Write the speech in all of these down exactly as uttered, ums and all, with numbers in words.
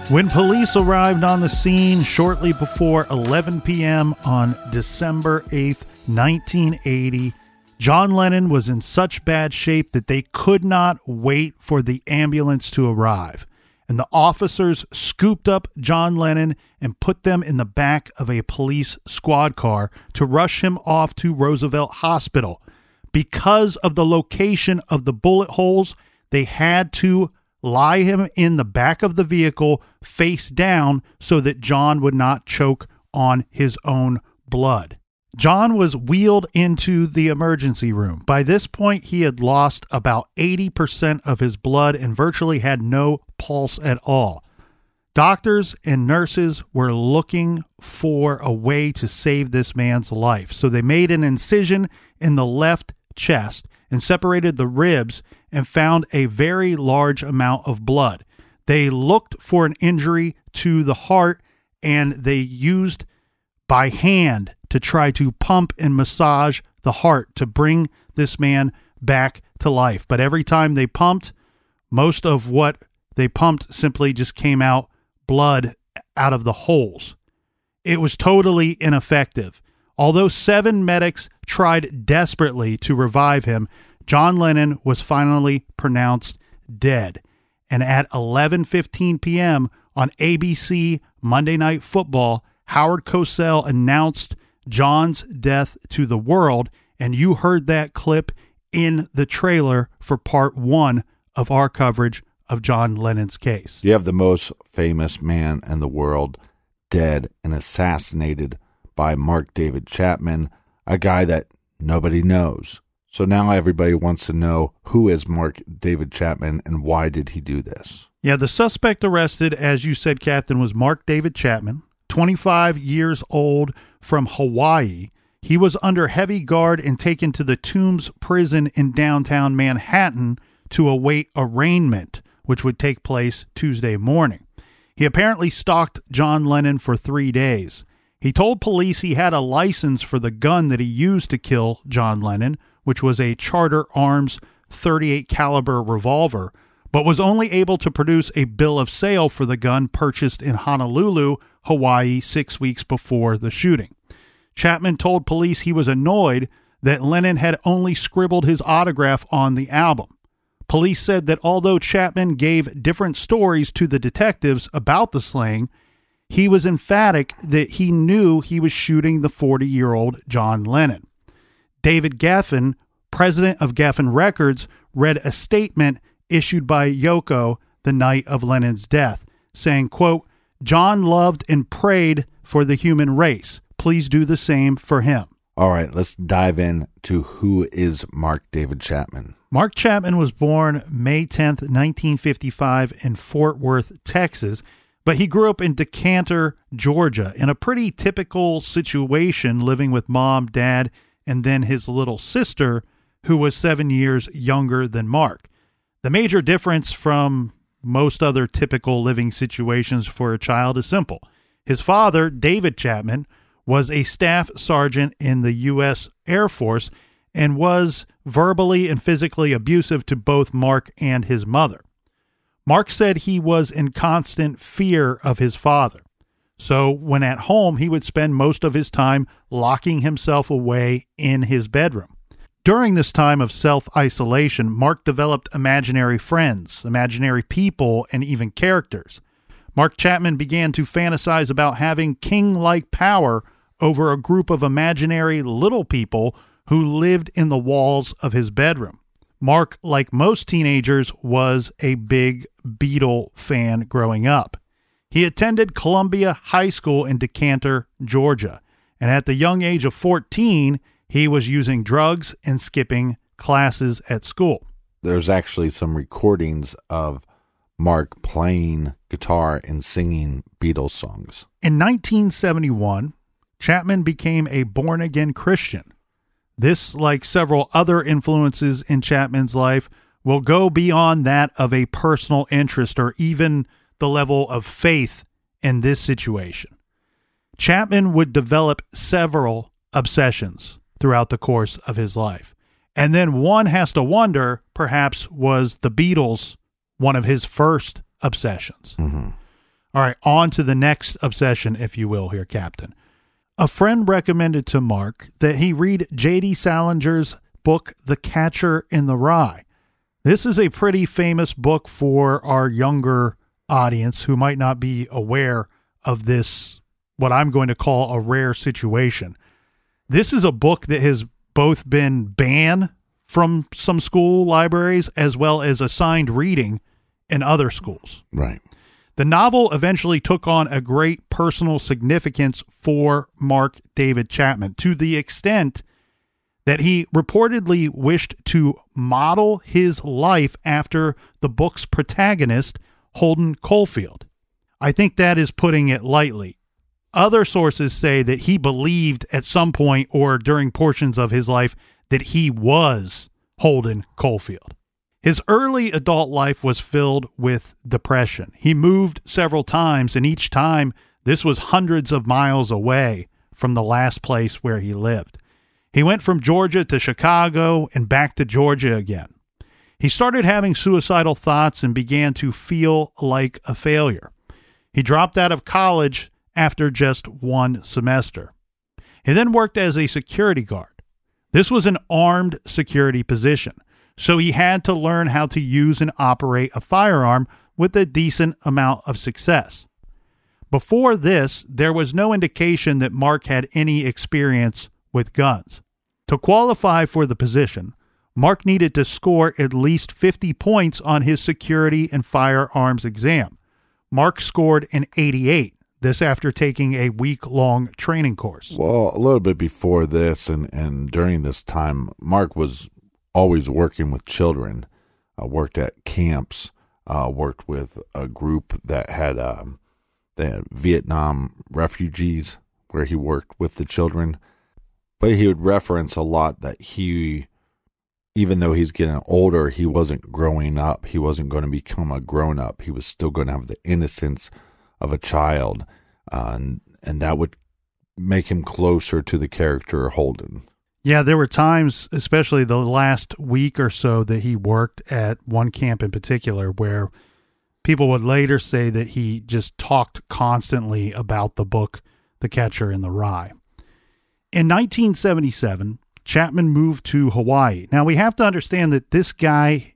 When police arrived on the scene shortly before eleven p.m. on December eighth, nineteen eighty, John Lennon was in such bad shape that they could not wait for the ambulance to arrive. And the officers scooped up John Lennon and put them in the back of a police squad car to rush him off to Roosevelt Hospital. Because of the location of the bullet holes, they had to lie him in the back of the vehicle face down so that John would not choke on his own blood. John was wheeled into the emergency room. By this point, he had lost about eighty percent of his blood and virtually had no pulse at all. Doctors and nurses were looking for a way to save this man's life, so they made an incision in the left chest and separated the ribs and found a very large amount of blood. They looked for an injury to the heart, and they used by hand to try to pump and massage the heart to bring this man back to life. But every time they pumped, most of what they pumped simply just came out blood out of the holes. It was totally ineffective. Although seven medics tried desperately to revive him, John Lennon was finally pronounced dead. And at eleven fifteen p.m. on A B C Monday Night Football, Howard Cosell announced John's death to the world, and you heard that clip in the trailer for part one of our coverage of John Lennon's case. You have the most famous man in the world dead and assassinated by Mark David Chapman, a guy that nobody knows. So now everybody wants to know, who is Mark David Chapman and why did he do this? Yeah, the suspect arrested, as you said, Captain, was Mark David Chapman, twenty-five years old, from Hawaii. He was under heavy guard and taken to the Tombs prison in downtown Manhattan to await arraignment, which would take place Tuesday morning. He apparently stalked John Lennon for three days. He told police he had a license for the gun that he used to kill John Lennon, which was a Charter Arms thirty-eight caliber revolver, but was only able to produce a bill of sale for the gun purchased in Honolulu, Hawaii, six weeks before the shooting. Chapman told police he was annoyed that Lennon had only scribbled his autograph on the album. Police said that although Chapman gave different stories to the detectives about the slaying, he was emphatic that he knew he was shooting the forty-year-old John Lennon. David Geffen, president of Geffen Records, read a statement issued by Yoko the night of Lennon's death, saying, quote, "John loved and prayed for the human race. Please do the same for him." All right, let's dive in to who is Mark David Chapman. Mark Chapman was born May tenth, nineteen fifty-five in Fort Worth, Texas, but he grew up in Decanter, Georgia, in a pretty typical situation, living with mom, dad, and then his little sister, who was seven years younger than Mark. The major difference from most other typical living situations for a child is simple. His father, David Chapman, was a staff sergeant in the U S Air Force and was verbally and physically abusive to both Mark and his mother. Mark said he was in constant fear of his father. So when at home, he would spend most of his time locking himself away in his bedroom. During this time of self-isolation, Mark developed imaginary friends, imaginary people, and even characters. Mark Chapman began to fantasize about having king-like power over a group of imaginary little people who lived in the walls of his bedroom. Mark, like most teenagers, was a big Beatle fan growing up. He attended Columbia High School in Decanter, Georgia, and at the young age of fourteen, he was using drugs and skipping classes at school. There's actually some recordings of Mark playing guitar and singing Beatles songs. In nineteen seventy-one, Chapman became a born-again Christian. This, like several other influences in Chapman's life, will go beyond that of a personal interest or even the level of faith in this situation. Chapman would develop several obsessions throughout the course of his life. And then one has to wonder, perhaps, was the Beatles one of his first obsessions? Mm-hmm. All right, on to the next obsession, if you will, here, Captain. A friend recommended to Mark that he read J D Salinger's book, The Catcher in the Rye. This is a pretty famous book for our younger audience who might not be aware of this, what I'm going to call a rare situation. This is a book that has both been banned from some school libraries as well as assigned reading in other schools. Right. The novel eventually took on a great personal significance for Mark David Chapman to the extent that he reportedly wished to model his life after the book's protagonist, Holden Caulfield. I think that is putting it lightly. Other sources say that he believed at some point or during portions of his life that he was Holden Caulfield. His early adult life was filled with depression. He moved several times, and each time this was hundreds of miles away from the last place where he lived. He went from Georgia to Chicago and back to Georgia again. He started having suicidal thoughts and began to feel like a failure. He dropped out of college after just one semester. He then worked as a security guard. This was an armed security position, so he had to learn how to use and operate a firearm with a decent amount of success. Before this, there was no indication that Mark had any experience with guns. To qualify for the position, Mark needed to score at least fifty points on his security and firearms exam. Mark scored an eighty-eight, this after taking a week-long training course. Well, a little bit before this and, and during this time, Mark was always working with children, uh, worked at camps, uh, worked with a group that had, um, they had Vietnam refugees where he worked with the children. But he would reference a lot that he, even though he's getting older, he wasn't growing up. He wasn't going to become a grown-up. He was still going to have the innocence of a child. Uh, and, and that would make him closer to the character Holden. Yeah, there were times, especially the last week or so, that he worked at one camp in particular where people would later say that he just talked constantly about the book, The Catcher in the Rye. In nineteen seventy-seven, Chapman moved to Hawaii. Now, we have to understand that this guy,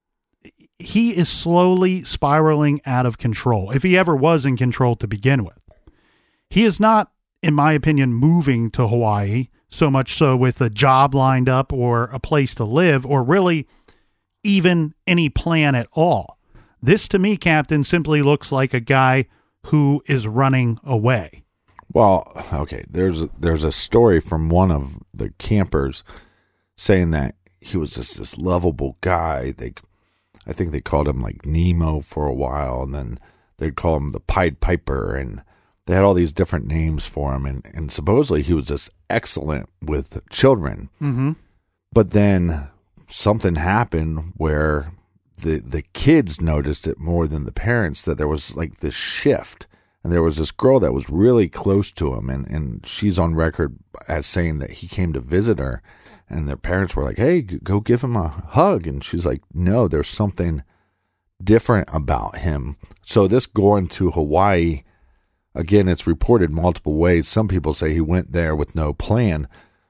he is slowly spiraling out of control, if he ever was in control to begin with. He is not, in my opinion, moving to Hawaii, so much so with a job lined up or a place to live, or really even any plan at all. This, to me, Captain, simply looks like a guy who is running away. Well, okay, there's there's a story from one of the campers saying that he was just this lovable guy. They, I think they called him like Nemo for a while, and then they'd call him the Pied Piper, and they had all these different names for him, and, and supposedly he was just excellent with children. Mm-hmm. But then something happened where the the kids noticed it more than the parents, that there was like this shift. And there was this girl that was really close to him, and, and she's on record as saying that he came to visit her, and their parents were like, hey, go give him a hug. And she's like, no, there's something different about him. So this going to Hawaii, again, it's reported multiple ways. Some people say he went there with no plan.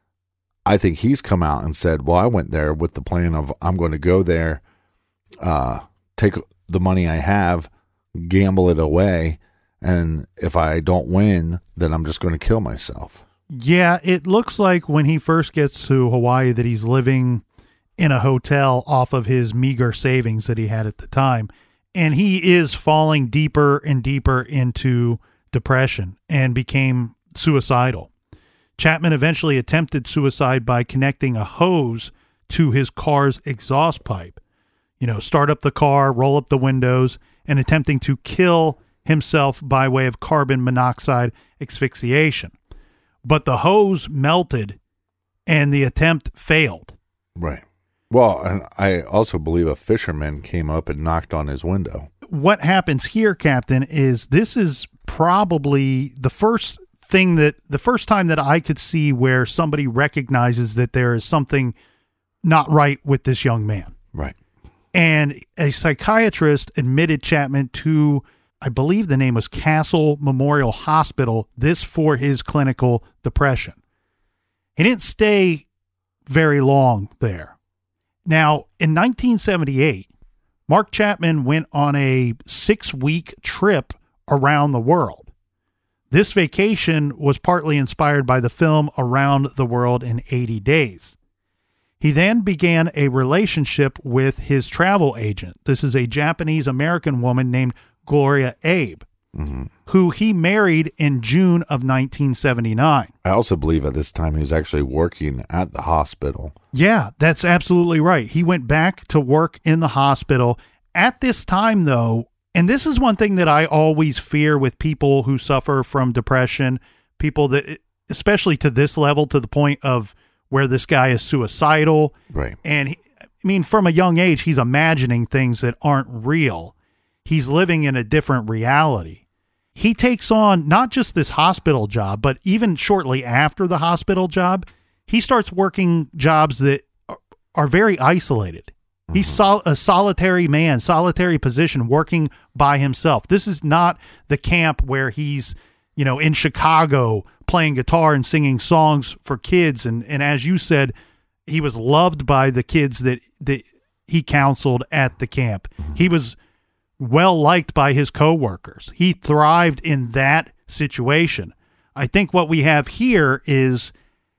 I think he's come out and said, well, I went there with the plan of I'm going to go there, uh, take the money I have, gamble it away, and if I don't win, then I'm just going to kill myself. Yeah, it looks like when he first gets to Hawaii that he's living in a hotel off of his meager savings that he had at the time. And he is falling deeper and deeper into depression and became suicidal. Chapman eventually attempted suicide by connecting a hose to his car's exhaust pipe. You know, start up the car, roll up the windows, and attempting to kill himself by way of carbon monoxide asphyxiation. But the hose melted and the attempt failed. Right. Well, and I also believe a fisherman came up and knocked on his window. What happens here, Captain, is this is probably the first thing that the first time that I could see where somebody recognizes that there is something not right with this young man. Right. And a psychiatrist admitted Chapman to I believe the name was Castle Memorial Hospital, this for his clinical depression. He didn't stay very long there. Now, in nineteen seventy-eight, Mark Chapman went on a six-week trip around the world. This vacation was partly inspired by the film Around the World in eighty days. He then began a relationship with his travel agent. This is a Japanese-American woman named Gloria Abe, mm-hmm. who he married in June of nineteen seventy-nine. I also believe at this time he was actually working at the hospital. Yeah, that's absolutely right. He went back to work in the hospital. At this time, though, and this is one thing that I always fear with people who suffer from depression, people that, especially to this level, to the point of where this guy is suicidal. Right. And he, I mean, from a young age, he's imagining things that aren't real. He's living in a different reality. He takes on not just this hospital job, but even shortly after the hospital job, he starts working jobs that are, are very isolated. Mm-hmm. He's sol- a solitary man, solitary position, working by himself. This is not the camp where he's, you know, in Chicago playing guitar and singing songs for kids. And, and as you said, he was loved by the kids that, that he counseled at the camp. Mm-hmm. He was well liked by his coworkers. He thrived in that situation. I think what we have here is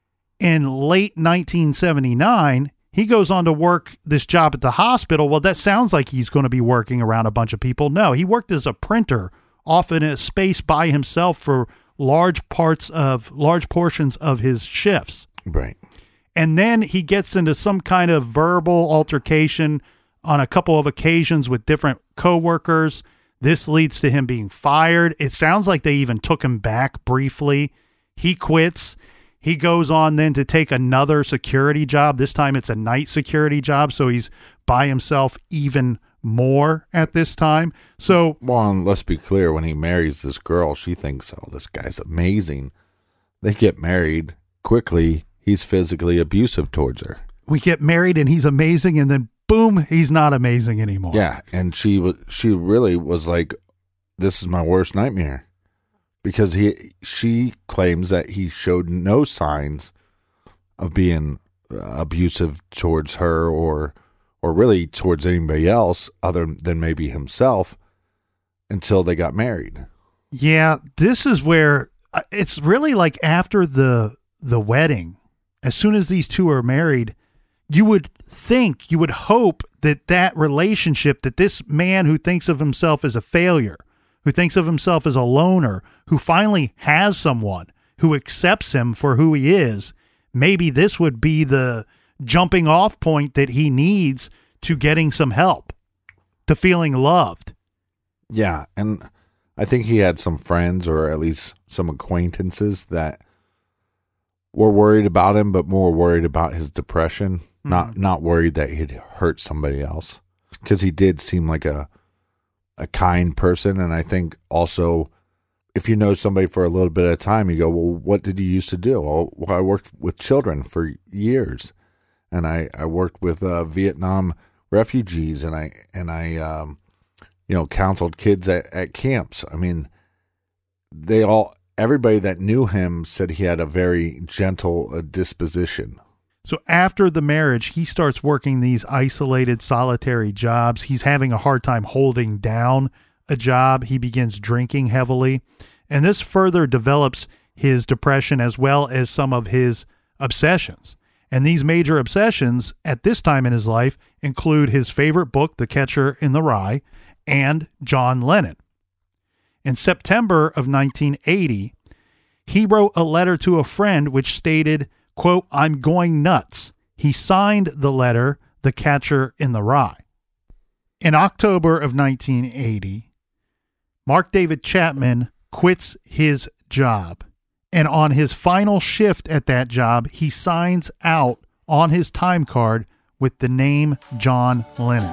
in late nineteen seventy-nine, he goes on to work this job at the hospital. Well, that sounds like he's going to be working around a bunch of people. No, he worked as a printer, often in a space by himself for large parts of large portions of his shifts. Right. And then he gets into some kind of verbal altercation on a couple of occasions with different coworkers. This leads to him being fired. It sounds like they even took him back briefly. He quits. He goes on then to take another security job. This time it's a night security job, so he's by himself even more at this time. So, well, and let's be clear, when he marries this girl, she thinks, oh, this guy's amazing. They get married. Quickly, he's physically abusive towards her. We get married and he's amazing, and then boom, he's not amazing anymore. Yeah, and she was she really was like, this is my worst nightmare. Because he she claims that he showed no signs of being abusive towards her or or really towards anybody else other than maybe himself until they got married. Yeah, this is where it's really like after the the wedding, as soon as these two are married, you would think, you would hope that that relationship, that this man who thinks of himself as a failure, who thinks of himself as a loner, who finally has someone who accepts him for who he is, maybe this would be the jumping off point that he needs to getting some help, to feeling loved. Yeah, and I think he had some friends or at least some acquaintances that were worried about him, but more worried about his depression, mm-hmm. not not worried that he'd hurt somebody else, because he did seem like a a kind person. And I think also, if you know somebody for a little bit of time, you go, well, what did you used to do? Well, I worked with children for years, and I, I worked with uh, Vietnam refugees, and I, and I, um, you know, counseled kids at, at camps. I mean, they all, everybody that knew him said he had a very gentle uh, disposition. So after the marriage, he starts working these isolated, solitary jobs. He's having a hard time holding down a job. He begins drinking heavily, and this further develops his depression as well as some of his obsessions. And these major obsessions at this time in his life include his favorite book, The Catcher in the Rye, and John Lennon. In September of nineteen eighty, he wrote a letter to a friend which stated, quote, "I'm going nuts." He signed the letter, The Catcher in the Rye. In October of nineteen eighty, Mark David Chapman quits his job. And on his final shift at that job, he signs out on his time card with the name John Lennon.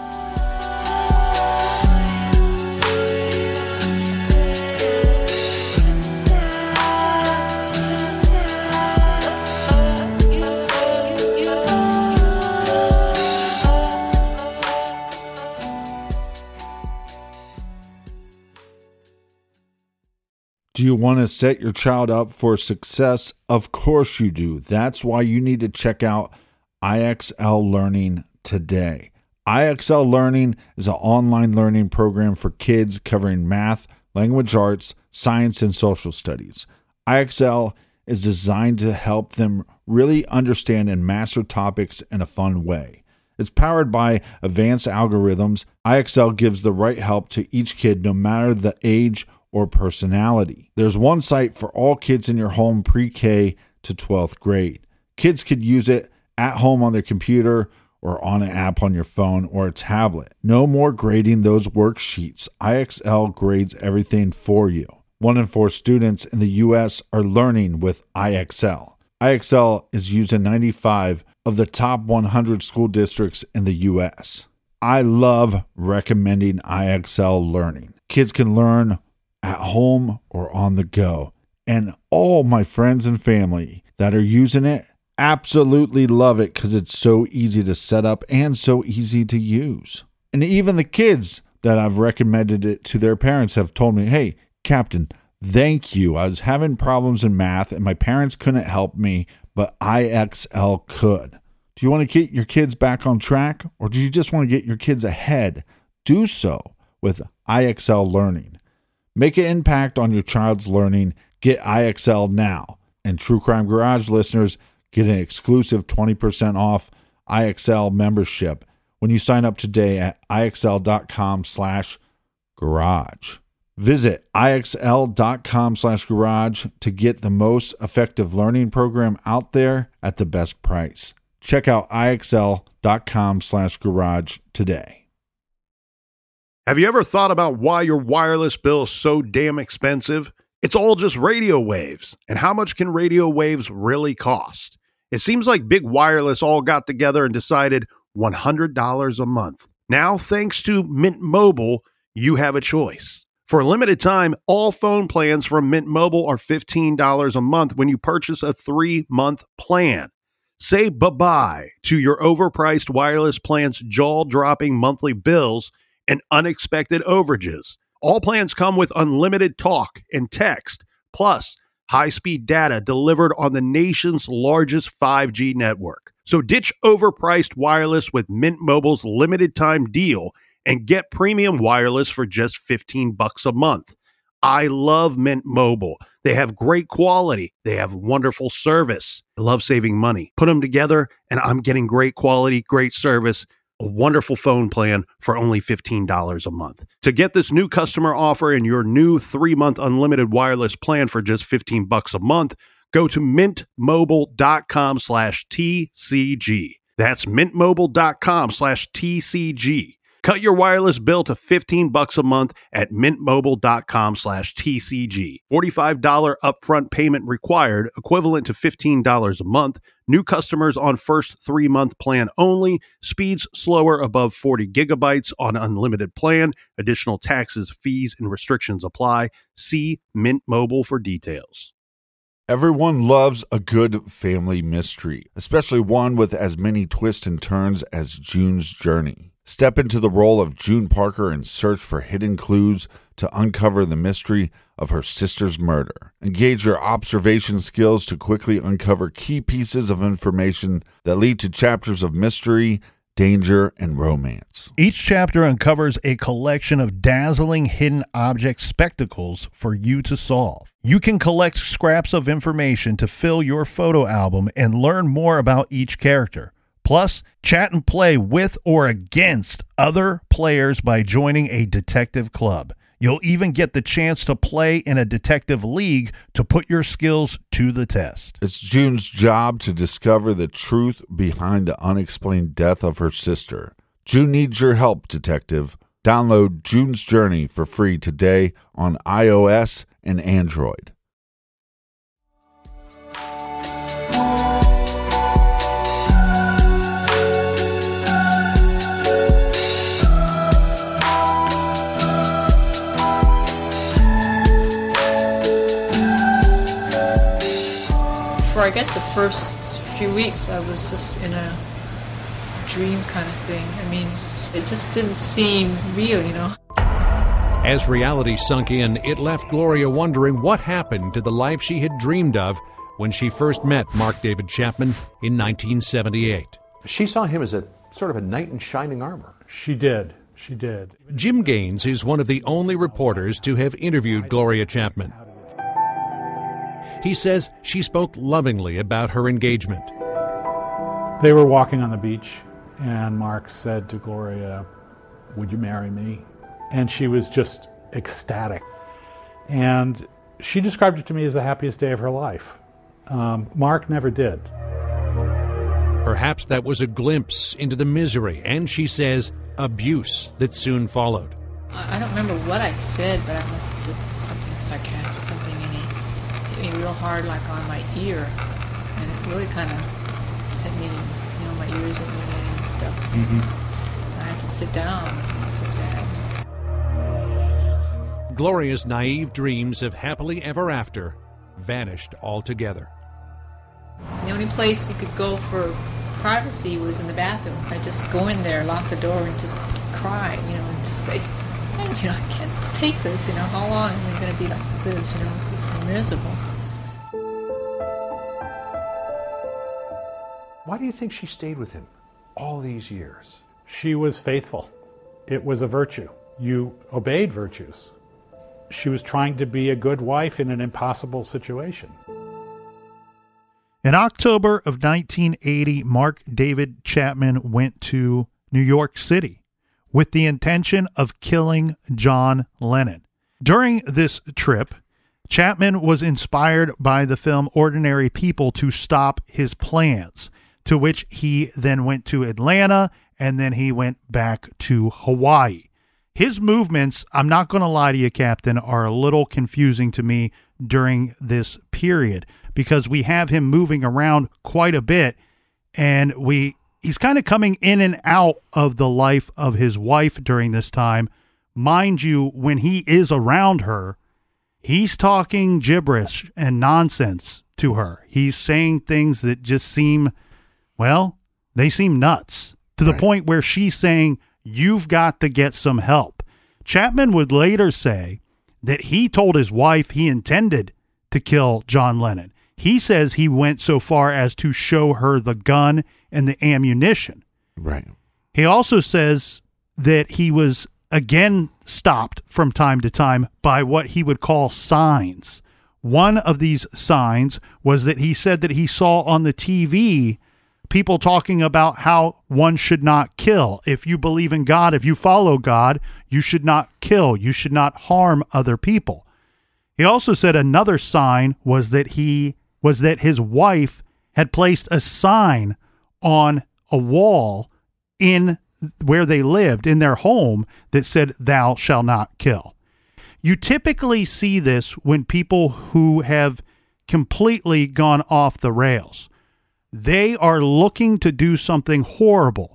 you want to set your child up for success? Of course you do. That's why you need to check out I X L Learning today. I X L Learning is an online learning program for kids covering math, language arts, science, and social studies. I X L is designed to help them really understand and master topics in a fun way. It's powered by advanced algorithms. I X L gives the right help to each kid no matter the age or personality. There's one site for all kids in your home pre-K to twelfth grade. Kids could use it at home on their computer or on an app on your phone or a tablet. No more grading those worksheets. I X L grades everything for you. One in four students in the U S are learning with I X L. I X L is used in ninety-five of the top one hundred school districts in the U S. I love recommending I X L Learning. Kids can learn at home or on the go. And all my friends and family that are using it absolutely love it because it's so easy to set up and so easy to use. And even the kids that I've recommended it to their parents have told me, hey, Captain, thank you. I was having problems in math and my parents couldn't help me, but I X L could. Do you want to get your kids back on track, or do you just want to get your kids ahead? Do so with I X L Learning. Make an impact on your child's learning. Get I X L now. And True Crime Garage listeners get an exclusive twenty percent off I X L membership when you sign up today at IXL.com slash garage. Visit IXL.com slash garage to get the most effective learning program out there at the best price. Check out IXL.com slash garage today. Have you ever thought about why your wireless bill is so damn expensive? It's all just radio waves. And how much can radio waves really cost? It seems like Big Wireless all got together and decided one hundred dollars a month. Now, thanks to Mint Mobile, you have a choice. For a limited time, all phone plans from Mint Mobile are fifteen dollars a month when you purchase a three-month plan. Say bye-bye to your overpriced wireless plan's jaw-dropping monthly bills and unexpected overages. All plans come with unlimited talk and text, plus high-speed data delivered on the nation's largest five G network. So ditch overpriced wireless with Mint Mobile's limited-time deal and get premium wireless for just fifteen bucks a month. I love Mint Mobile. They have great quality. They have wonderful service. I love saving money. Put them together, and I'm getting great quality, great service, a wonderful phone plan for only fifteen dollars a month. To get this new customer offer and your new three-month unlimited wireless plan for just fifteen bucks a month, go to mintmobile.com slash TCG. That's mintmobile.com slash TCG. Cut your wireless bill to fifteen bucks a month at mintmobile.com slash TCG. forty-five dollars upfront payment required, equivalent to fifteen dollars a month. New customers on first three-month plan only. Speeds slower above forty gigabytes on unlimited plan. Additional taxes, fees, and restrictions apply. See Mint Mobile for details. Everyone loves a good family mystery, especially one with as many twists and turns as June's Journey. Step into the role of June Parker and search for hidden clues to uncover the mystery of her sister's murder. Engage your observation skills to quickly uncover key pieces of information that lead to chapters of mystery, danger, and romance. Each chapter uncovers a collection of dazzling hidden object spectacles for you to solve. You can collect scraps of information to fill your photo album and learn more about each character. Plus, chat and play with or against other players by joining a detective club. You'll even get the chance to play in a detective league to put your skills to the test. It's June's job to discover the truth behind the unexplained death of her sister. June needs your help, detective. Download June's Journey for free today on iOS and Android. For I guess the first few weeks I was just in a dream kind of thing. I mean, it just didn't seem real, you know. As reality sunk in, it left Gloria wondering what happened to the life she had dreamed of when she first met Mark David Chapman in nineteen seventy-eight. She saw him as a sort of a knight in shining armor. She did. She did. Jim Gaines is one of the only reporters to have interviewed Gloria Chapman. He says she spoke lovingly about her engagement. They were walking on the beach, and Mark said to Gloria, "Would you marry me?" And she was just ecstatic. And she described it to me as the happiest day of her life. Um, Mark never did. Perhaps that was a glimpse into the misery, and she says, abuse that soon followed. I don't remember what I said, but I must have said something sarcastic, something, and it hit me real hard, like on my ear, and it really kind of sent me, you know, my ears were ringing and stuff. Mm-hmm. I had to sit down. It was so bad. Gloria's naive dreams of happily ever after vanished altogether. The only place you could go for privacy was in the bathroom. I'd just go in there, lock the door, and just cry, you know, and just say, you know, I can't take this, you know, how long am I going to be like this, you know, this is so miserable. Why do you think she stayed with him all these years? She was faithful. It was a virtue. You obeyed virtues. She was trying to be a good wife in an impossible situation. In October of nineteen eighty, Mark David Chapman went to New York City with the intention of killing John Lennon. During this trip, Chapman was inspired by the film Ordinary People to stop his plans, to which he then went to Atlanta, and then he went back to Hawaii. His movements, I'm not going to lie to you, Captain, are a little confusing to me during this period, because we have him moving around quite a bit, and we he's kind of coming in and out of the life of his wife during this time. Mind you, when he is around her, he's talking gibberish and nonsense to her. He's saying things that just seem, well, they seem nuts, to the Right. point where she's saying, "You've got to get some help." Chapman would later say that he told his wife he intended to kill John Lennon. He says he went so far as to show her the gun and the ammunition. Right. He also says that he was again stopped from time to time by what he would call signs. One of these signs was that he said that he saw on the T V people talking about how one should not kill. If you believe in God, if you follow God, you should not kill. You should not harm other people. He also said another sign was that he was that his wife had placed a sign on a wall in where they lived, in their home, that said, "Thou shalt not kill." You typically see this when people who have completely gone off the rails. They are looking to do something horrible.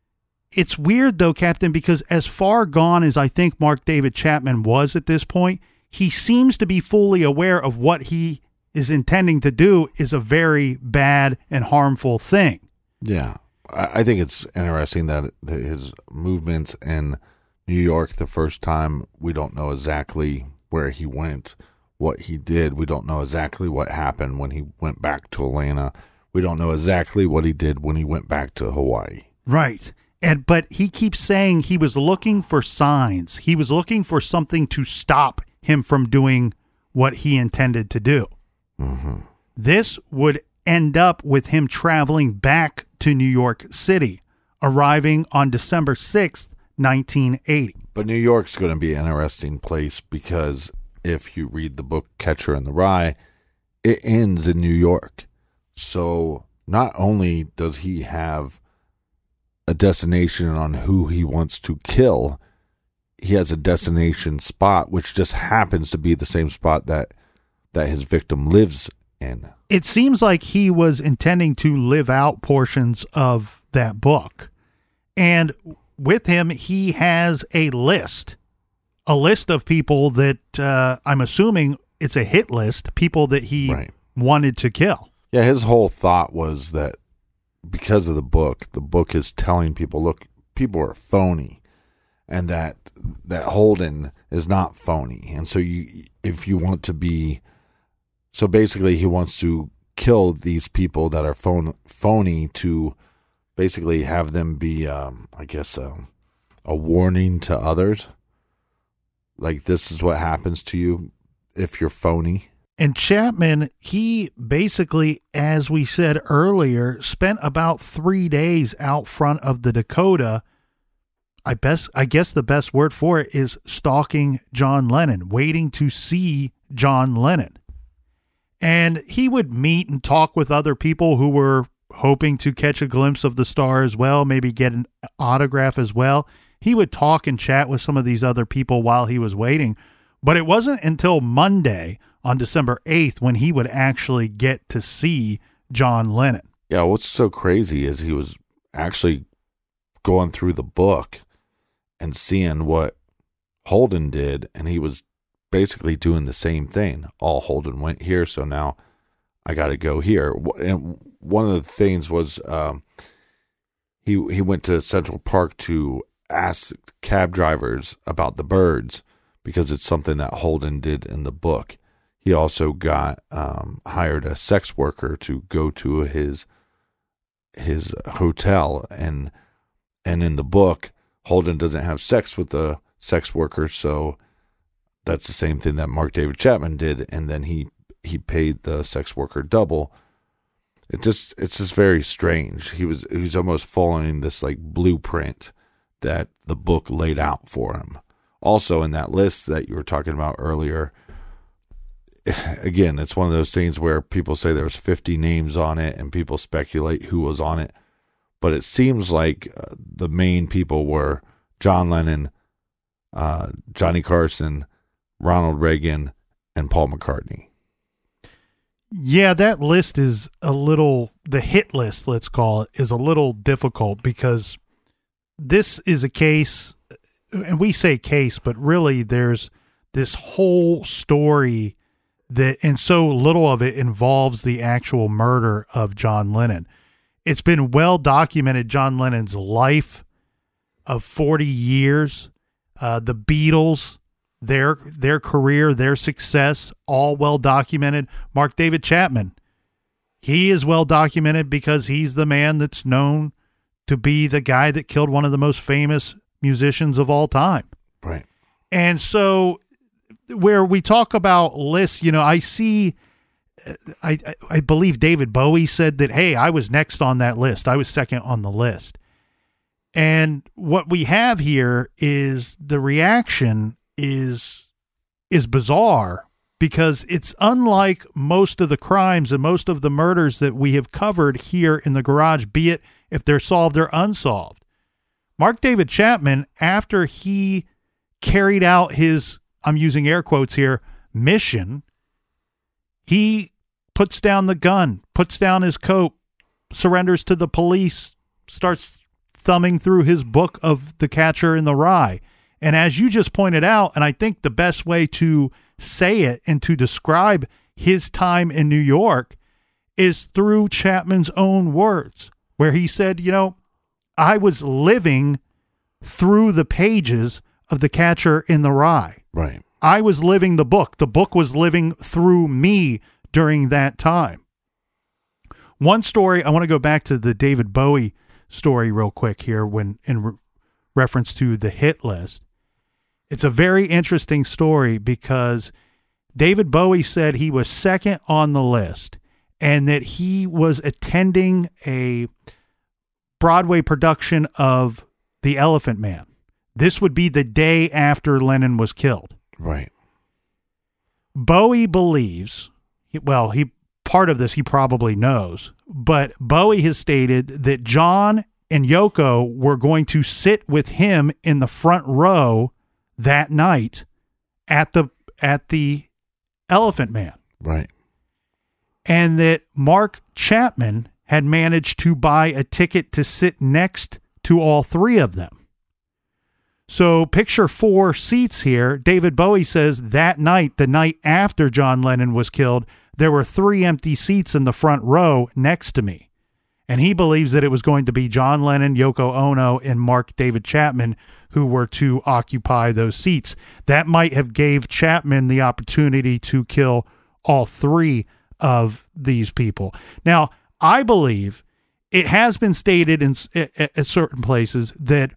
It's weird, though, Captain, because as far gone as I think Mark David Chapman was at this point, he seems to be fully aware of what he is intending to do is a very bad and harmful thing. Yeah. I I think it's interesting that that his movements in New York the first time, we don't know exactly where he went, what he did. We don't know exactly what happened when he went back to Atlanta. We don't know exactly what he did when he went back to Hawaii. Right. And but he keeps saying he was looking for signs. He was looking for something to stop him from doing what he intended to do. Mm-hmm. This would end up with him traveling back to New York City, arriving on December sixth, nineteen eighty. But New York's going to be an interesting place because if you read the book Catcher in the Rye, it ends in New York. So not only does he have a destination on who he wants to kill, he has a destination spot, which just happens to be the same spot that that his victim lives in. It seems like he was intending to live out portions of that book. And with him, he has a list, a list of people that uh, I'm assuming it's a hit list, people that he Right. wanted to kill. Yeah, his whole thought was that because of the book, the book is telling people, look, people are phony. and that that Holden is not phony. And so you, if you want to be, so basically he wants to kill these people that are phone, phony to basically have them be, um, I guess, uh, a warning to others. Like, this is what happens to you if you're phony. And Chapman, he basically, as we said earlier, spent about three days out front of the Dakota. I best, I guess the best word for it is stalking John Lennon, waiting to see John Lennon. And he would meet and talk with other people who were hoping to catch a glimpse of the star as well, maybe get an autograph as well. He would talk and chat with some of these other people while he was waiting. But it wasn't until Monday, on December eighth, when he would actually get to see John Lennon. Yeah, what's so crazy is he was actually going through the book and seeing what Holden did, and he was basically doing the same thing. All Holden went here, so now I got to go here. And one of the things was um, he he went to Central Park to ask cab drivers about the birds, because it's something that Holden did in the book. He also got um, hired a sex worker to go to his his hotel, and and in the book, Holden doesn't have sex with the sex worker, so that's the same thing that Mark David Chapman did, and then he he paid the sex worker double. It just it's just very strange. He was he was almost following this like blueprint that the book laid out for him. Also, in that list that you were talking about earlier, again, it's one of those things where people say there's fifty names on it and people speculate who was on it. But it seems like uh, the main people were John Lennon, uh, Johnny Carson, Ronald Reagan, and Paul McCartney. Yeah, that list is a little, the hit list, let's call it, is a little difficult, because this is a case, and we say case, but really there's this whole story that, and so little of it involves the actual murder of John Lennon. It's been well documented, John Lennon's life of forty years, uh, the Beatles, their their career, their success, all well documented. Mark David Chapman, he is well documented because he's the man that's known to be the guy that killed one of the most famous musicians of all time. Right. And so where we talk about lists, you know, I see, I, I believe David Bowie said that, hey, I was next on that list. I was second on the list. And what we have here is the reaction is, is bizarre, because it's unlike most of the crimes and most of the murders that we have covered here in the garage, be it if they're solved or unsolved. Mark David Chapman, after he carried out his, I'm using air quotes here, mission, he puts down the gun, puts down his coat, surrenders to the police, starts thumbing through his book of The Catcher in the Rye. And as you just pointed out, and I think the best way to say it and to describe his time in New York is through Chapman's own words, where he said, you know, I was living through the pages of The Catcher in the Rye. Right. I was living the book. The book was living through me during that time. One story, I want to go back to the David Bowie story real quick here when in re- reference to the hit list. It's a very interesting story because David Bowie said he was second on the list and that he was attending a Broadway production of The Elephant Man. This would be the day after Lennon was killed. Right. Bowie believes, well, he part of this he probably knows, but Bowie has stated that John and Yoko were going to sit with him in the front row that night at the at the Elephant Man. Right. And that Mark Chapman had managed to buy a ticket to sit next to all three of them. So picture four seats here. David Bowie says that night, the night after John Lennon was killed, there were three empty seats in the front row next to me. And he believes that it was going to be John Lennon, Yoko Ono, and Mark David Chapman who were to occupy those seats. That might have gave Chapman the opportunity to kill all three of these people. Now, I believe it has been stated in at, at certain places that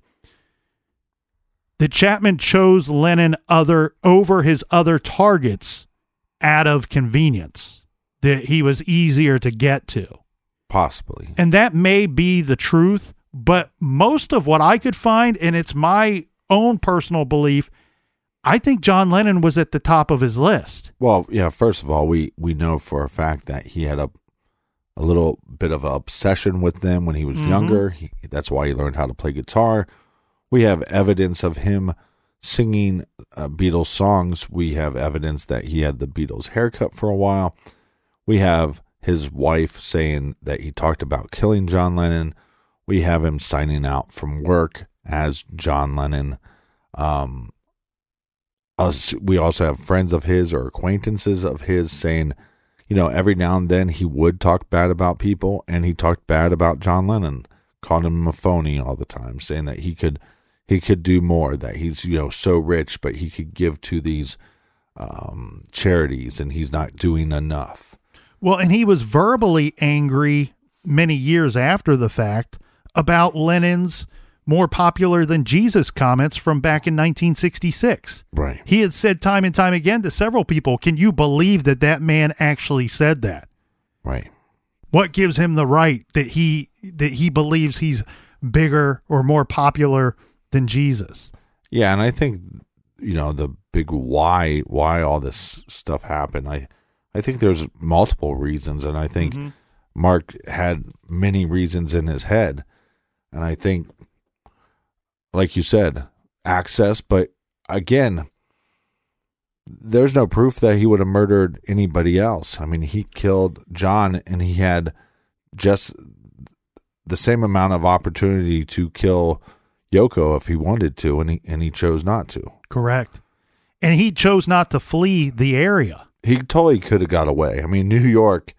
that Chapman chose Lennon other over his other targets out of convenience, that he was easier to get to. Possibly. And that may be the truth, but most of what I could find, and it's my own personal belief, I think John Lennon was at the top of his list. Well, yeah, first of all, we, we know for a fact that he had a a little bit of an obsession with them when he was mm-hmm. younger. He, that's why he learned how to play guitar. We have evidence of him singing uh, Beatles songs. We have evidence that he had the Beatles haircut for a while. We have his wife saying that he talked about killing John Lennon. We have him signing out from work as John Lennon. Um, us, we also have friends of his or acquaintances of his saying, you know, every now and then he would talk bad about people, and he talked bad about John Lennon, called him a phony all the time, saying that he could he could do more, that he's, you know, so rich, but he could give to these um, charities, and he's not doing enough. Well, and he was verbally angry many years after the fact about Lennon's more popular than Jesus comments from back in nineteen sixty-six. Right. He had said time and time again to several people, can you believe that that man actually said that? Right. What gives him the right that he that he believes he's bigger or more popular than Jesus? Yeah, and I think, you know, the big why why all this stuff happened, I I think there's multiple reasons, and I think mm-hmm. Mark had many reasons in his head. And I think, like you said, access, but again, there's no proof that he would have murdered anybody else. I mean, he killed John, and he had just the same amount of opportunity to kill Yoko if he wanted to, and he and he chose not to. Correct. And he chose not to flee the area. He totally could have got away. I mean, New York,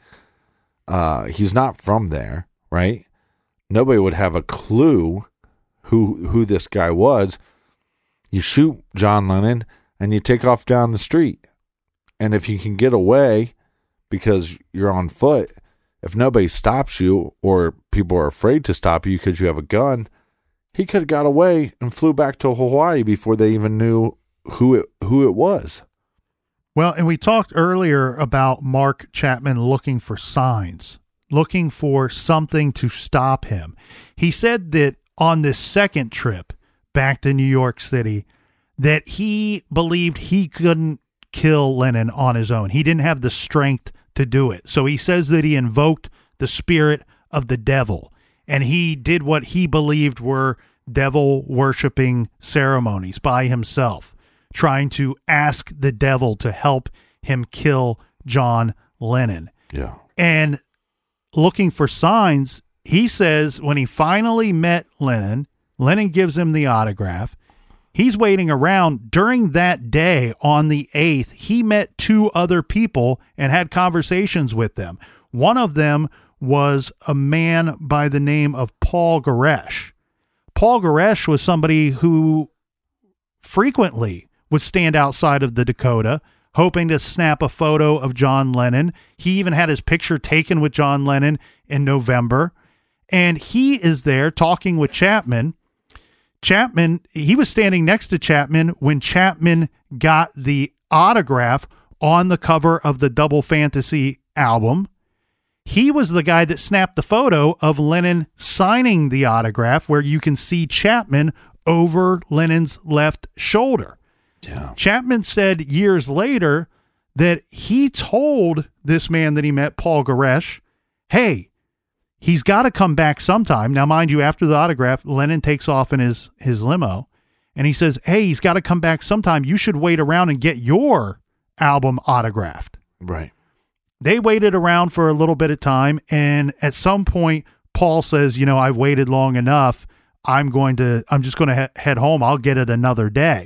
uh, he's not from there, right? Nobody would have a clue who who this guy was. You shoot John Lennon and you take off down the street. And if you can get away because you're on foot, if nobody stops you or people are afraid to stop you because you have a gun, he could have got away and flew back to Hawaii before they even knew who it who it was. Well, and we talked earlier about Mark Chapman looking for signs, looking for something to stop him. He said that on this second trip back to New York City, that he believed he couldn't kill Lennon on his own. He didn't have the strength to do it. So he says that he invoked the spirit of the devil, and he did what he believed were devil worshiping ceremonies by himself, trying to ask the devil to help him kill John Lennon. Yeah. And looking for signs, he says when he finally met Lennon, Lennon gives him the autograph. He's waiting around. During that day on the eighth, he met two other people and had conversations with them. One of them was a man by the name of Paul Goresh. Paul Goresh was somebody who frequently would stand outside of the Dakota, hoping to snap a photo of John Lennon. He even had his picture taken with John Lennon in November. And he is there talking with Chapman. Chapman, he was standing next to Chapman when Chapman got the autograph on the cover of the Double Fantasy album. He was the guy that snapped the photo of Lennon signing the autograph, where you can see Chapman over Lennon's left shoulder. Yeah. Chapman said years later that he told this man that he met, Paul Goresh, hey, he's got to come back sometime. Now, mind you, after the autograph, Lennon takes off in his, his limo, and he says, hey, he's got to come back sometime. You should wait around and get your album autographed. Right. They waited around for a little bit of time, and at some point, Paul says, you know, I've waited long enough. I'm going to, I'm just going to he- head home. I'll get it another day.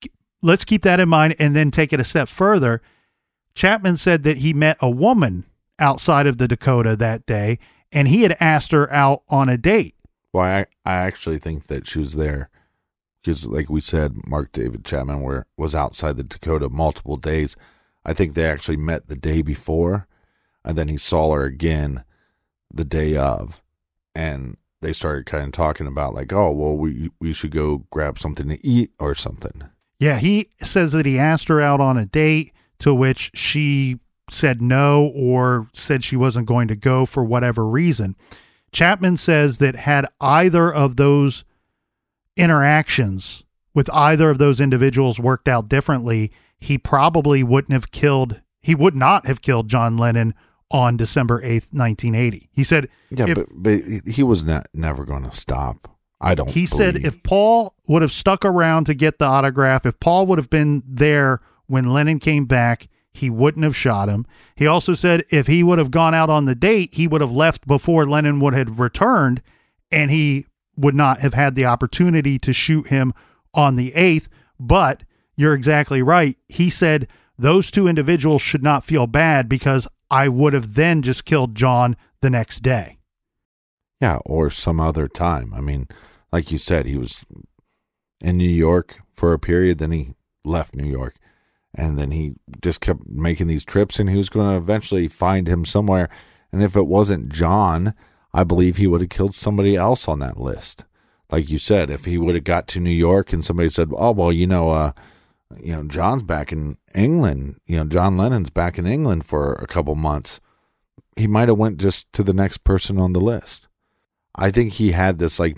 Let's keep that in mind and then take it a step further. Chapman said that he met a woman outside of the Dakota that day, and he had asked her out on a date. Well, I, I actually think that she was there because, like we said, Mark David Chapman were, was outside the Dakota multiple days. I think they actually met the day before, and then he saw her again the day of, and they started kind of talking about like, oh, well, we we should go grab something to eat or something. Yeah, he says that he asked her out on a date, to which she said no or said she wasn't going to go for whatever reason. Chapman says that had either of those interactions with either of those individuals worked out differently, he probably wouldn't have killed, he would not have killed John Lennon on December eighth, nineteen eighty. He said, yeah, if, but, but he was not, never going to stop. I don't He believe. said if Paul would have stuck around to get the autograph, if Paul would have been there when Lennon came back, he wouldn't have shot him. He also said if he would have gone out on the date, he would have left before Lennon would have returned, and he would not have had the opportunity to shoot him on the eighth. But you're exactly right. He said those two individuals should not feel bad because I would have then just killed John the next day. Yeah, or some other time. I mean, like you said, he was in New York for a period, then he left New York, and then he just kept making these trips, and he was going to eventually find him somewhere. And if it wasn't John, I believe he would have killed somebody else on that list. Like you said, if he would have got to New York and somebody said, oh, well, you know, uh, you know, John's back in England, you know, John Lennon's back in England for a couple months, he might have went just to the next person on the list. I think he had this like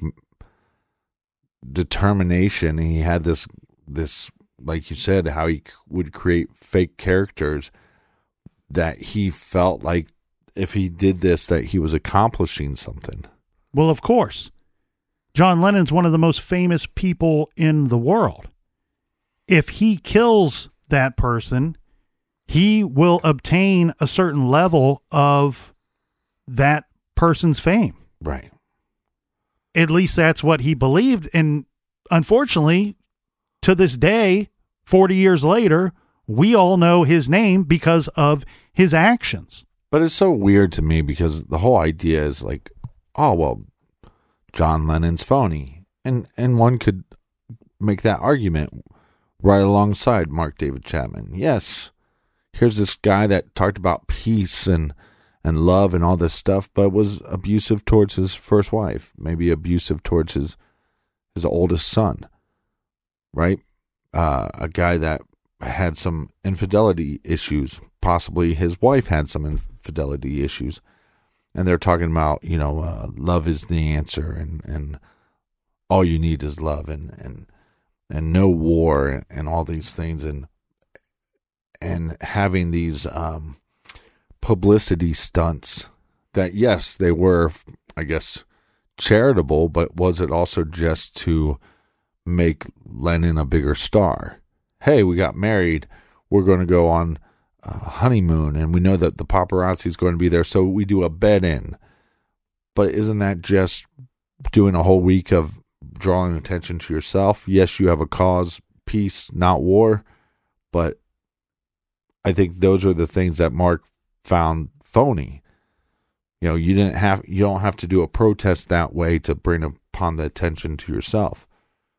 determination. He had this, this, like you said, how he would create fake characters that he felt like if he did this, that he was accomplishing something. Well, of course. John Lennon's one of the most famous people in the world. If he kills that person, he will obtain a certain level of that person's fame. Right. At least that's what he believed. And unfortunately, to this day, forty years later, we all know his name because of his actions. But it's so weird to me because the whole idea is like, oh, well, John Lennon's phony. And and one could make that argument right alongside Mark David Chapman. Yes, here's this guy that talked about peace and, and love and all this stuff, but was abusive towards his first wife, maybe abusive towards his, his oldest son, right? Uh, a guy that had some infidelity issues. Possibly his wife had some infidelity issues. And they're talking about, you know, uh, love is the answer, and, and all you need is love, and, and, and no war, and, and all these things, and, and having these, um, publicity stunts that, yes, they were, I guess, charitable, but was it also just to make Lennon a bigger star? Hey, we got married. We're going to go on Uh, honeymoon, and we know that the paparazzi is going to be there, so we do a bed in. But isn't that just doing a whole week of drawing attention to yourself? Yes, you have a cause, peace, not war, but I think those are the things that Mark found phony. You know, you didn't have, you don't have to do a protest that way to bring upon the attention to yourself.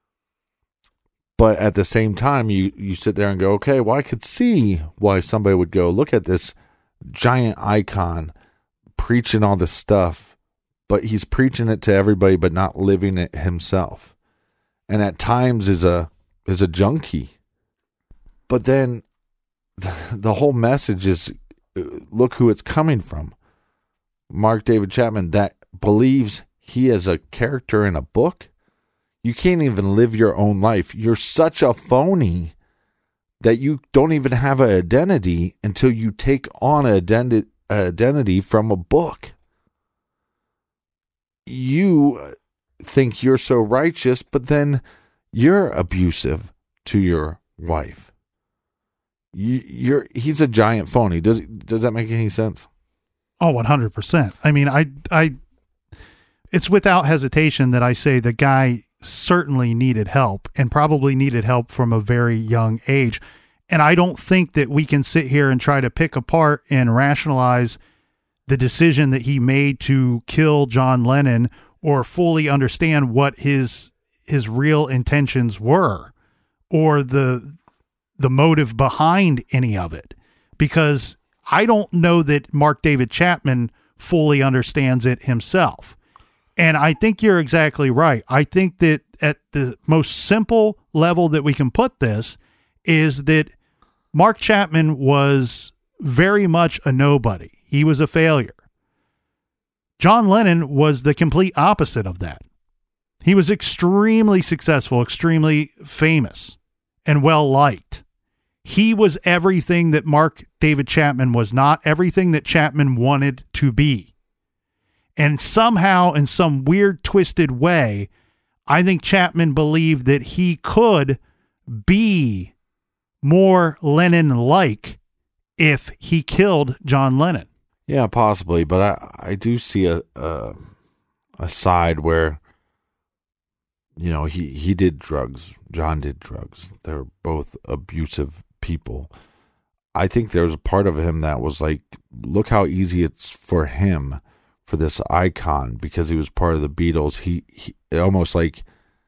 But at the same time, you, you sit there and go, okay, well, I could see why somebody would go, look at this giant icon preaching all this stuff, but he's preaching it to everybody, but not living it himself. And at times is a, is a junkie. But then the, the whole message is, look who it's coming from. Mark David Chapman, that believes he is a character in a book. You can't even live your own life. You're such a phony that you don't even have an identity until you take on an identi- identity from a book. You think you're so righteous, but then you're abusive to your wife. You, you're he's a giant phony. Does does that make any sense? Oh, one hundred percent. I mean, I I it's without hesitation that I say the guy certainly needed help, and probably needed help from a very young age. And I don't think that we can sit here and try to pick apart and rationalize the decision that he made to kill John Lennon or fully understand what his his real intentions were or the the motive behind any of it, because I don't know that Mark David Chapman fully understands it himself. And I think you're exactly right. I think that at the most simple level that we can put this is that Mark Chapman was very much a nobody. He was a failure. John Lennon was the complete opposite of that. He was extremely successful, extremely famous, and well-liked. He was everything that Mark David Chapman was not, everything that Chapman wanted to be. And somehow, in some weird, twisted way, I think Chapman believed that he could be more Lennon-like if he killed John Lennon. Yeah, possibly, but I, I do see a, a a side where, you know, he, he did drugs. John did drugs. They're both abusive people. I think there's a part of him that was like, look how easy it's for him, for this icon, because he was part of the Beatles. He, he almost like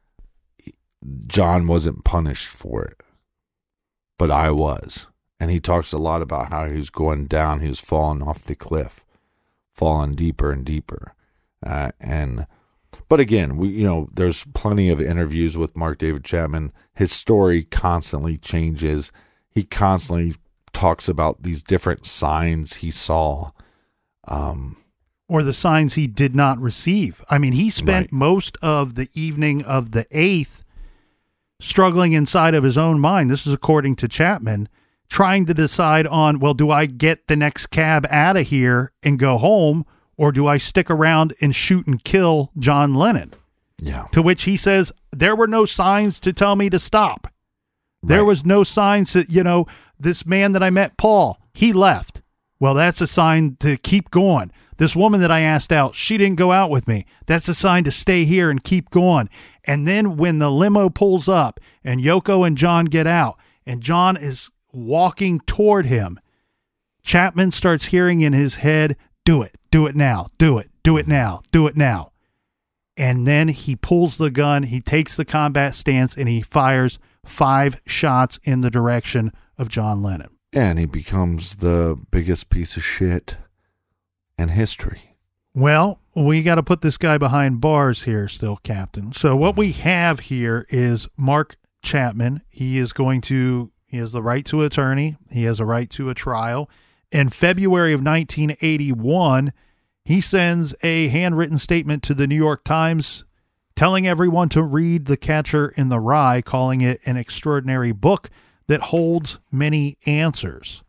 John wasn't punished for it, but I was. And he talks a lot about how he was going down, he was falling off the cliff, falling deeper and deeper. Uh, and, but again, we, you know, there's plenty of interviews with Mark David Chapman. His story constantly changes. He constantly talks about these different signs he saw. Um, or the signs he did not receive. I mean, he spent right. most of the evening of the eighth struggling inside of his own mind. This is according to Chapman, trying to decide on, well, do I get the next cab out of here and go home, or do I stick around and shoot and kill John Lennon? Yeah. To which he says, there were no signs to tell me to stop. There Right. was no signs that, you know, this man that I met, Paul, he left. Well, that's a sign to keep going. This woman that I asked out, she didn't go out with me. That's a sign to stay here and keep going. And then when the limo pulls up and Yoko and John get out and John is walking toward him, Chapman starts hearing in his head, do it, do it now, do it, do it now, do it now. And then he pulls the gun, he takes the combat stance, and he fires five shots in the direction of John Lennon. And he becomes the biggest piece of shit in history. Well, we got to put this guy behind bars here still, Captain. So what we have here is Mark Chapman. He is going to, he has the right to attorney. He has a right to a trial. In February of nineteen eighty-one, he sends a handwritten statement to the New York Times telling everyone to read The Catcher in the Rye, calling it an extraordinary book that holds many answers.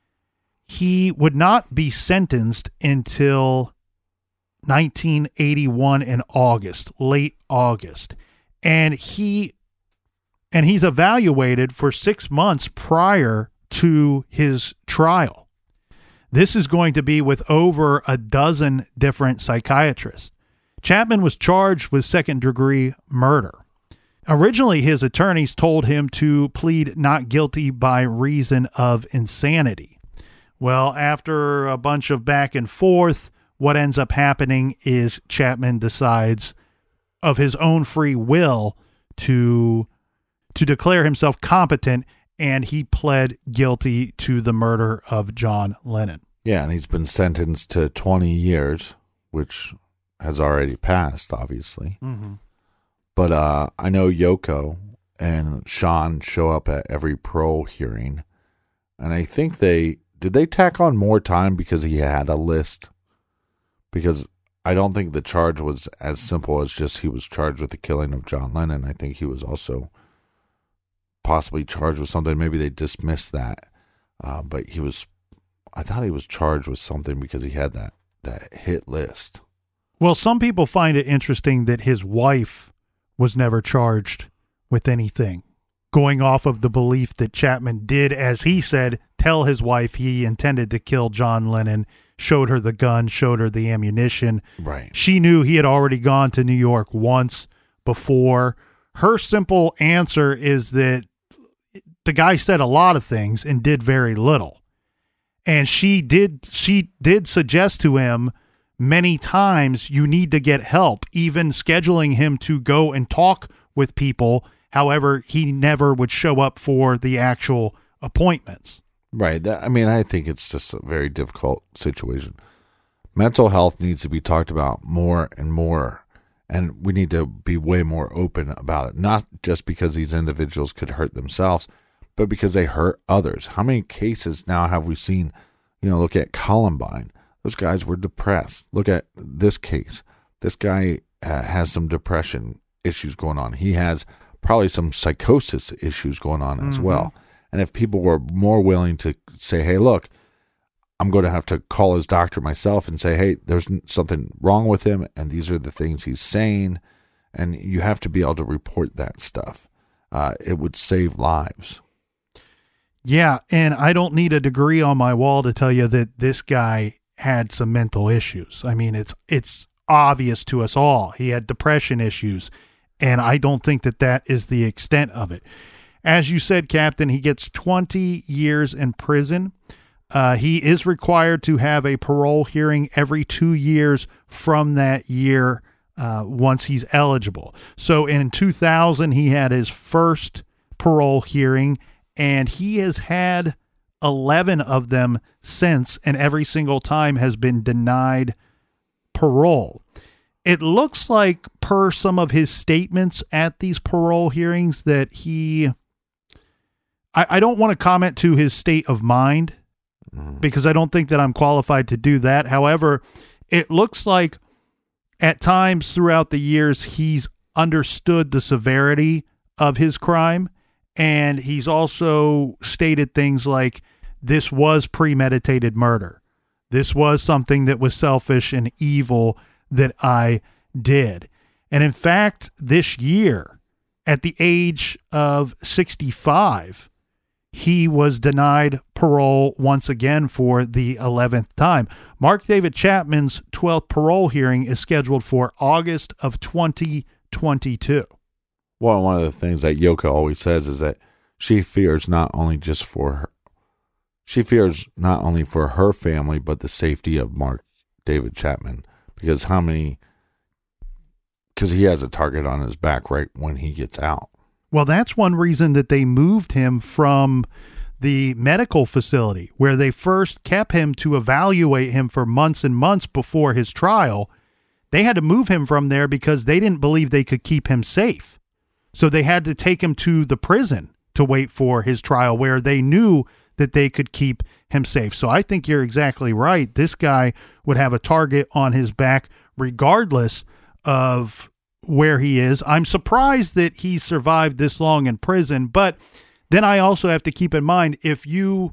He would not be sentenced until nineteen eighty-one in August, late August. And he and he's evaluated for six months prior to his trial. This is going to be with over a dozen different psychiatrists. Chapman was charged with second-degree murder. Originally, his attorneys told him to plead not guilty by reason of insanity. Well, after a bunch of back and forth, what ends up happening is Chapman decides of his own free will to, to declare himself competent, and he pled guilty to the murder of John Lennon. Yeah, and he's been sentenced to twenty years, which has already passed, obviously. Mm-hmm. But uh, I know Yoko and Sean show up at every parole hearing, and I think they, did they tack on more time because he had a list? Because I don't think the charge was as simple as just he was charged with the killing of John Lennon. I think he was also possibly charged with something. Maybe they dismissed that, uh, but he was, I thought he was charged with something because he had that, that hit list. Well, some people find it interesting that his wife was never charged with anything, going off of the belief that Chapman did, as he said, tell his wife he intended to kill John Lennon, showed her the gun, showed her the ammunition. Right. She knew he had already gone to New York once before. Her simple answer is that the guy said a lot of things and did very little. And she did she did suggest to him many times, you need to get help, even scheduling him to go and talk with people. However, he never would show up for the actual appointments. Right. That, I mean, I think it's just a very difficult situation. Mental health needs to be talked about more and more, and we need to be way more open about it, not just because these individuals could hurt themselves, but because they hurt others. How many cases now have we seen? You know, look at Columbine. Those guys were depressed. Look at this case. This guy uh, has some depression issues going on. He has probably some psychosis issues going on as Mm-hmm. well. And if people were more willing to say, hey, look, I'm going to have to call his doctor myself and say, hey, there's something wrong with him, and these are the things he's saying, and you have to be able to report that stuff. Uh, it would save lives. Yeah, and I don't need a degree on my wall to tell you that this guy had some mental issues. I mean, it's it's obvious to us all. He had depression issues, and I don't think that that is the extent of it. As you said, Captain, he gets twenty years in prison. Uh, he is required to have a parole hearing every two years from that year uh, once he's eligible. So in two thousand, he had his first parole hearing, and he has had eleven of them since, and every single time has been denied parole. It looks like, per some of his statements at these parole hearings, that he... I, I don't want to comment to his state of mind, because I don't think that I'm qualified to do that. However, it looks like at times throughout the years, he's understood the severity of his crime. And he's also stated things like, this was premeditated murder. This was something that was selfish and evil that I did. And in fact, this year, at the age of sixty-five, he was denied parole once again for the eleventh time. Mark David Chapman's twelfth parole hearing is scheduled for August of twenty twenty-two. Well, one of the things that Yoka always says is that she fears not only just for her, she fears not only for her family, but the safety of Mark David Chapman. Because how many, because he has a target on his back right when he gets out. Well, that's one reason that they moved him from the medical facility where they first kept him to evaluate him for months and months before his trial. They had to move him from there because they didn't believe they could keep him safe. So they had to take him to the prison to wait for his trial where they knew that they could keep him safe. So I think you're exactly right. This guy would have a target on his back regardless of where he is. I'm surprised that he survived this long in prison, but then I also have to keep in mind, if you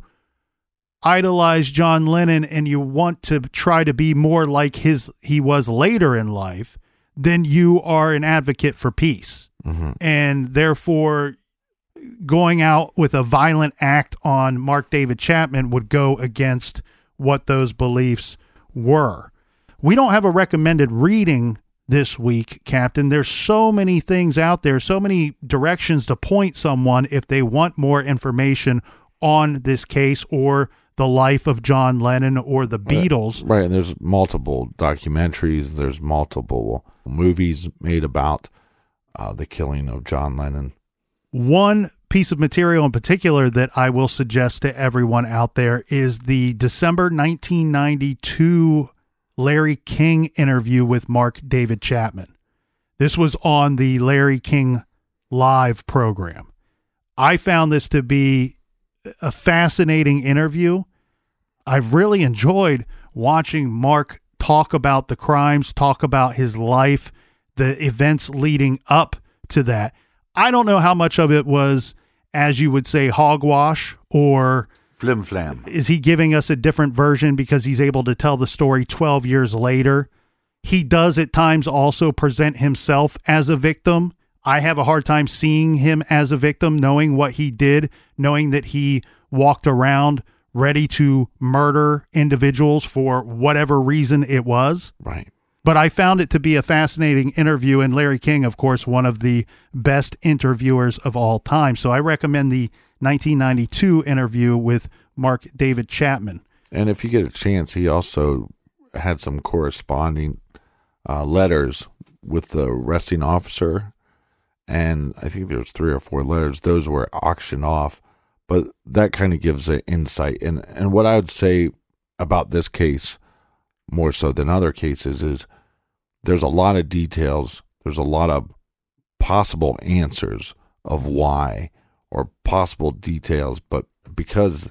idolize John Lennon and you want to try to be more like his he was later in life, then you are an advocate for peace. Mm-hmm. And therefore, going out with a violent act on Mark David Chapman would go against what those beliefs were. We don't have a recommended reading this week, Captain. There's so many things out there, so many directions to point someone if they want more information on this case or the life of John Lennon or the Beatles. Right, and there's multiple documentaries, there's multiple movies made about uh, the killing of John Lennon. One piece of material in particular that I will suggest to everyone out there is the December nineteen ninety-two Larry King interview with Mark David Chapman. This was on the Larry King Live program. I found this to be a fascinating interview. I've really enjoyed watching Mark talk about the crimes, talk about his life, the events leading up to that. I don't know how much of it was, as you would say, hogwash, or flim flam. Is he giving us a different version because he's able to tell the story twelve years later? He does at times also present himself as a victim. I have a hard time seeing him as a victim, knowing what he did, knowing that he walked around ready to murder individuals for whatever reason it was. Right. But I found it to be a fascinating interview, and Larry King, of course, one of the best interviewers of all time. So I recommend the nineteen ninety-two interview with Mark David Chapman. And if you get a chance, he also had some corresponding uh, letters with the arresting officer. And I think there was three or four letters. Those were auctioned off. But that kind of gives an insight. And, and what I would say about this case, more so than other cases, is there's a lot of details. There's a lot of possible answers of why, or possible details. But because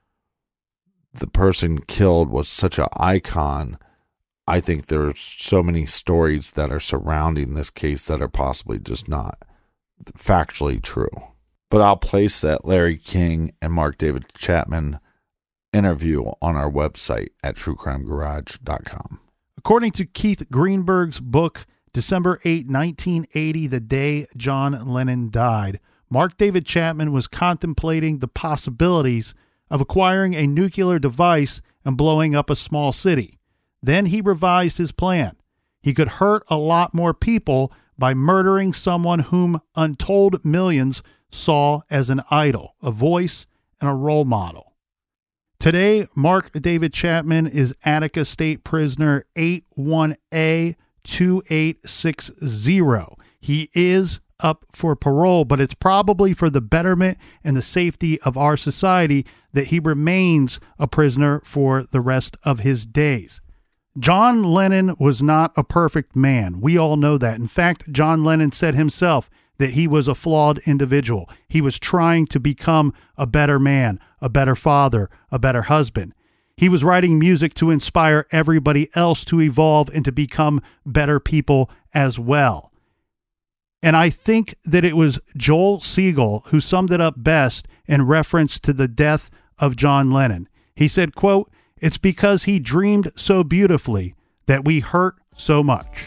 the person killed was such an icon, I think there's so many stories that are surrounding this case that are possibly just not factually true. But I'll place that Larry King and Mark David Chapman interview on our website at true crime garage dot com. According to Keith Greenberg's book, December eighth, nineteen eighty, the day John Lennon died, Mark David Chapman was contemplating the possibilities of acquiring a nuclear device and blowing up a small city. Then he revised his plan. He could hurt a lot more people by murdering someone whom untold millions saw as an idol, a voice, and a role model. Today, Mark David Chapman is Attica State Prisoner eight one A two eight six zero. He is up for parole, but it's probably for the betterment and the safety of our society that he remains a prisoner for the rest of his days. John Lennon was not a perfect man. We all know that. In fact, John Lennon said himself that he was a flawed individual. He was trying to become a better man, a better father, a better husband. He was writing music to inspire everybody else to evolve and to become better people as well. And I think that it was Joel Siegel who summed it up best in reference to the death of John Lennon. He said, quote, "It's because he dreamed so beautifully that we hurt so much."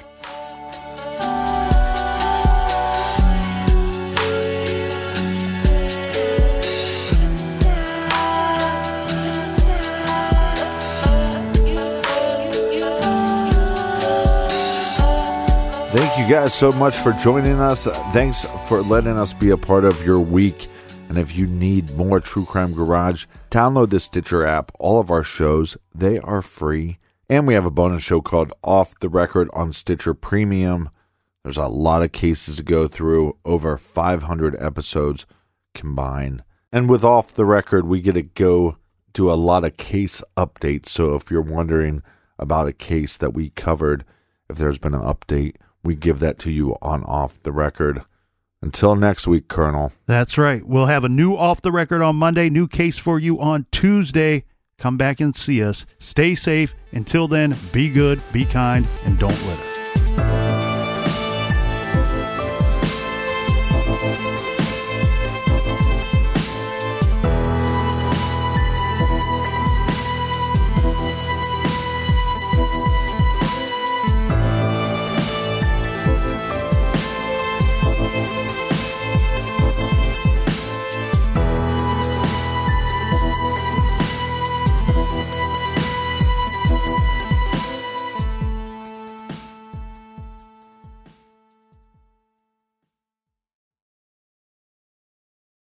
Thank you guys so much for joining us. Thanks for letting us be a part of your week. And if you need more True Crime Garage, download the Stitcher app. All of our shows, they are free. And we have a bonus show called Off the Record on Stitcher Premium. There's a lot of cases to go through, over five hundred episodes combined. And with Off the Record, we get to go do a lot of case updates. So if you're wondering about a case that we covered, if there's been an update, we give that to you on Off the Record. Until next week, Colonel. That's right. We'll have a new Off the Record on Monday, new case for you on Tuesday. Come back and see us. Stay safe. Until then, be good, be kind, and don't litter.